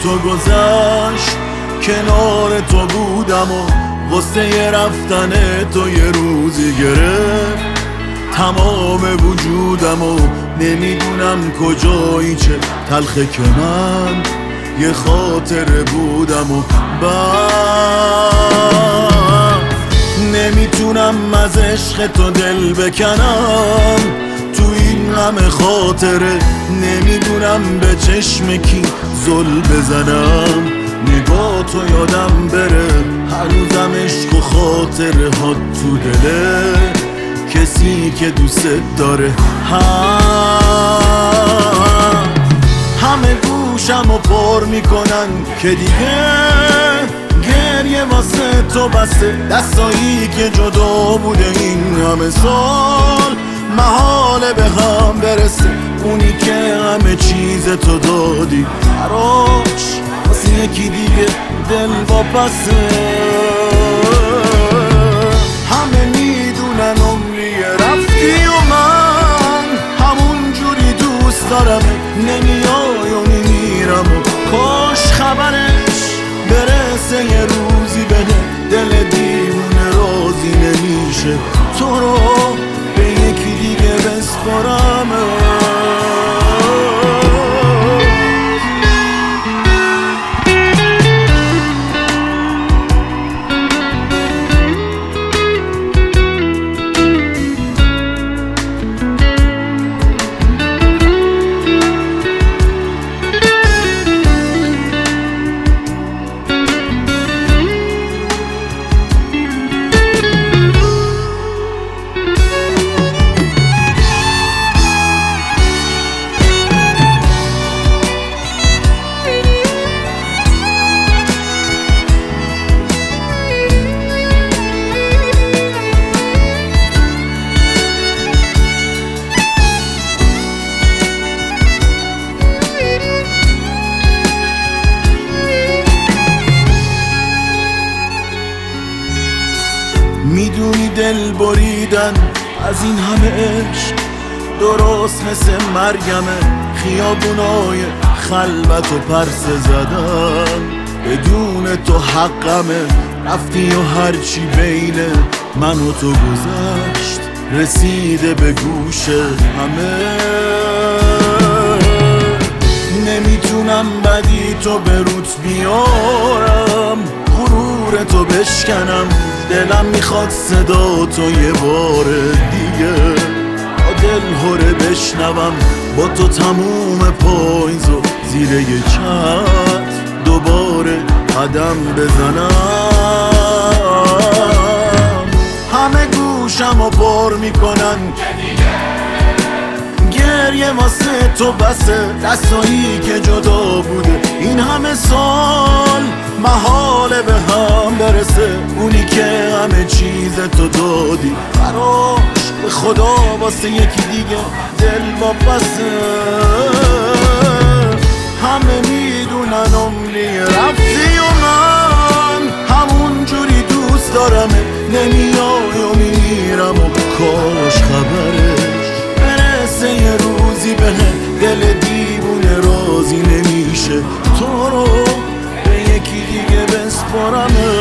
تو گذشت کنار تو بودم و واسه رفتن تو یه روزی گرفت تمام وجودم و نمیدونم کجایی چه تلخه که من یه خاطره بودم و نمیتونم از عشق تو دل بکنم تو این همه خاطره نمیدونم به چشم کی زل بزنم نگاه تو یادم بره هنوزم عشق و خاطره ها تو دله کسی که دوست داره همه گوشم و پر میکنن که دیگه گریه واسه تو بسته دستایی که جدا بوده این همه سال محاله به هم برسه اونی که همه چیز تو دادی براش واسه یکی دیگه دل واپسه همه میدونن عمری رفتی و من همون جوری دوست دارم نمیای و میمیرم و کاش خبرش برسه یه روزی بده دل دیوونه راضی نمیشه تو رو به یکی دیگه بسپارم میدونی دل بریدن از این همه عشق درست مثل مرگمه خیابونای خلوت و پرسه زدن بدون تو حقمه رفتی و هرچی بین من و تو گذشت رسیده به گوش همه نمیتونم بدی تو به روت بیارم غرور تو بشکنم دلم میخواد صدا تو یه بار دیگه با دل هره بشنوم با تو تموم پاییزو زیر یه چتر دوباره قدم بزنم همه گوشم و پر میکنن گریه واسه تو بسه دستایی که جدا بوده این همه سال محاله به هم برسه اونی که همه چیز تو دادی براش به خدا واسه یکی دیگه دل واپسه همه میدونن عمری رفتی و من همون جوری دوست دارم نمیای و میمیرم و کاش خبرش برسه یه روزی به دل دیوونه راضی نمیشه تو رو به یکی دیگه بسپارم